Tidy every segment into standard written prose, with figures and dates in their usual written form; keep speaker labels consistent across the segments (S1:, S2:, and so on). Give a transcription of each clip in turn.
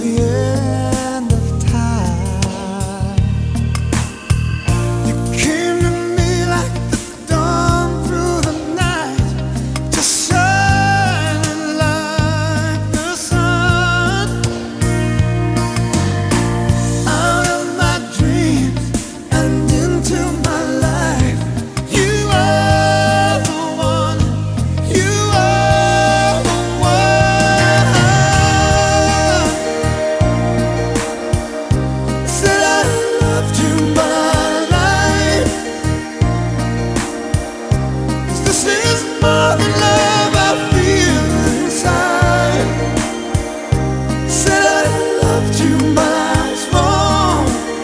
S1: the end of time. You came to me like the dawn through the night, just shining like the sun. Out of my dreams and into my life, you are the one, you are the one. Said I loved you my life, 'cause this is more than love I feel inside. Said I loved you my life long,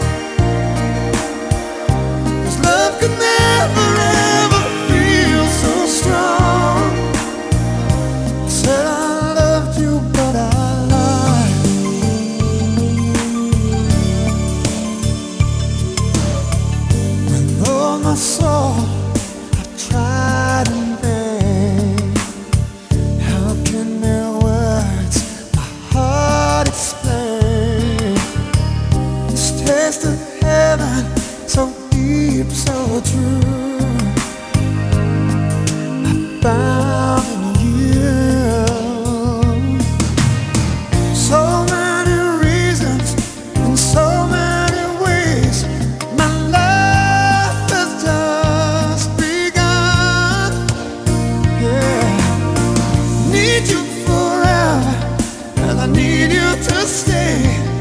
S1: 'cause love could never ever feel so strong. Said I loved you, but I lied. With all my soul, I tried in vain. How can their words, my heart explain this taste of heaven, so deep, so true, I found in you. So many reasons, in so many ways, my life has just begun. Yeah, need you forever, and I need you to stay.